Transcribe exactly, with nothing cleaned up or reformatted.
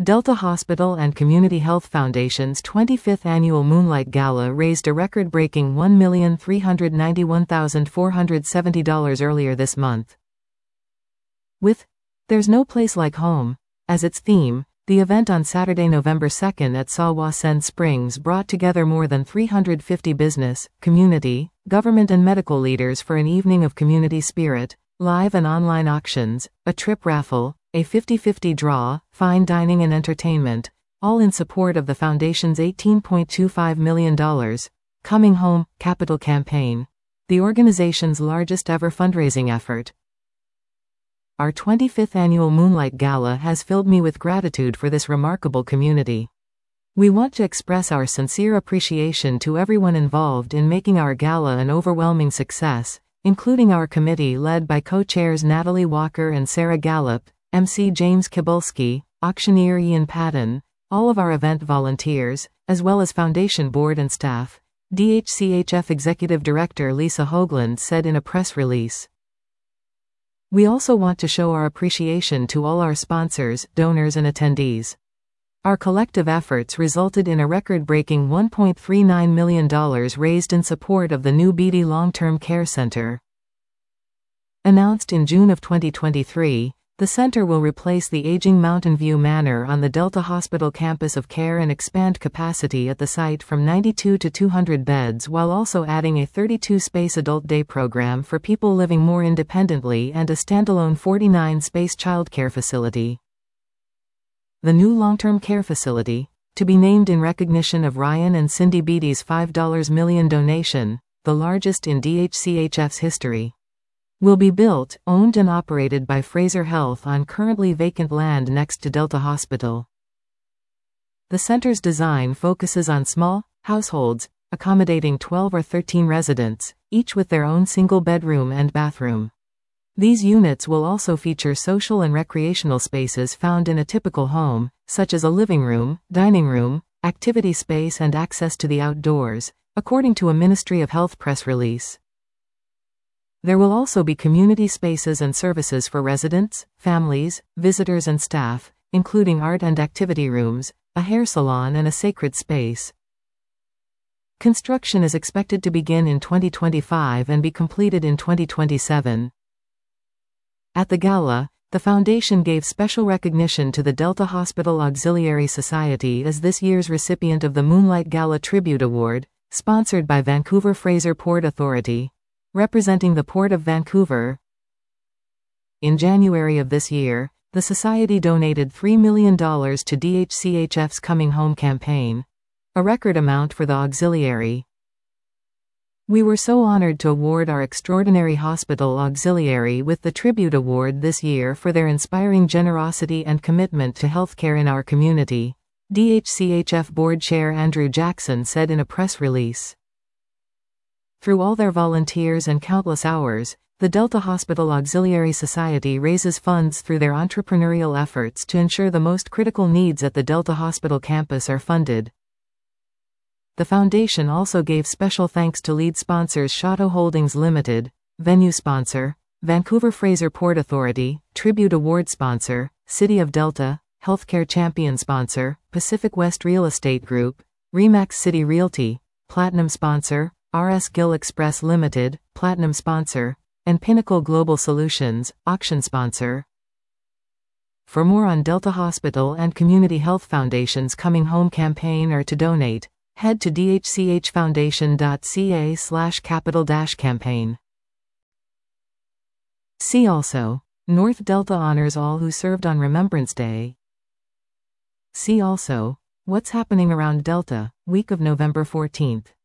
Delta Hospital and Community Health Foundation's twenty-fifth Annual Moonlight Gala raised a record-breaking one million three hundred ninety-one thousand four hundred seventy dollars earlier this month. With "There's No Place Like Home" as its theme, the event on Saturday, November second at Sa-Wa-Sen Springs brought together more than three hundred fifty business, community, government and medical leaders for an evening of community spirit, live and online auctions, a trip raffle, a fifty-fifty draw, fine dining and entertainment, all in support of the Foundation's eighteen point two five million dollars Coming Home Capital campaign, the organization's largest ever fundraising effort. Our twenty-fifth Annual Moonlight Gala has filled me with gratitude for this remarkable community. We want to express our sincere appreciation to everyone involved in making our gala an overwhelming success, including our committee led by co-chairs Natalie Walker and Sarah Gallup, M C James Kibulski, auctioneer Ian Patton, all of our event volunteers, as well as Foundation board and staff, D H C H F Executive Director Lisa Hoagland said in a press release. We also want to show our appreciation to all our sponsors, donors and attendees. Our collective efforts resulted in a record-breaking one point three nine million dollars raised in support of the new Beatty Long-Term Care Center. Announced in June of twenty twenty-three, the center will replace the aging Mountain View Manor on the Delta Hospital campus of care and expand capacity at the site from ninety-two to two hundred beds while also adding a thirty-two space adult day program for people living more independently and a standalone forty-nine space childcare facility. The new long-term care facility, to be named in recognition of Ryan and Cindy Beatty's five million dollars donation, the largest in D H C H F's history, will be built, owned and operated by Fraser Health on currently vacant land next to Delta Hospital. The center's design focuses on small households, accommodating twelve or thirteen residents, each with their own single bedroom and bathroom. These units will also feature social and recreational spaces found in a typical home, such as a living room, dining room, activity space and access to the outdoors, according to a Ministry of Health press release. There will also be community spaces and services for residents, families, visitors and staff, including art and activity rooms, a hair salon and a sacred space. Construction is expected to begin in twenty twenty-five and be completed in twenty twenty-seven. At the gala, the Foundation gave special recognition to the Delta Hospital Auxiliary Society as this year's recipient of the Moonlight Gala Tribute Award, sponsored by Vancouver Fraser Port Authority, representing the Port of Vancouver. In January of this year, the Society donated three million dollars to D H C H F's Coming Home campaign, a record amount for the auxiliary. We were so honored to award our extraordinary hospital auxiliary with the Tribute Award this year for their inspiring generosity and commitment to healthcare in our community, D H C H F Board Chair Andrew Jackson said in a press release. Through all their volunteers and countless hours, the Delta Hospital Auxiliary Society raises funds through their entrepreneurial efforts to ensure the most critical needs at the Delta Hospital campus are funded. The Foundation also gave special thanks to lead sponsors Chateau Holdings Limited, venue sponsor, Vancouver Fraser Port Authority, Tribute Award sponsor, City of Delta, Healthcare Champion sponsor, Pacific West Real Estate Group, Remax City Realty, Platinum sponsor, R S Gill Express Limited, Platinum sponsor, and Pinnacle Global Solutions, auction sponsor. For more on Delta Hospital and Community Health Foundation's Coming Home campaign or to donate, head to d h c h foundation dot c a slash capital dash campaign. See also, North Delta honors all who served on Remembrance Day. See also, what's happening around Delta, week of November fourteenth.